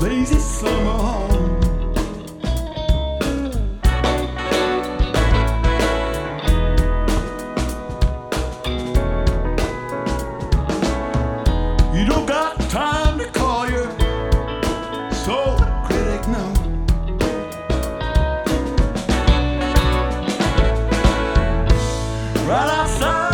lazy summer home. You don't got time to call your soul critic, no. Right outside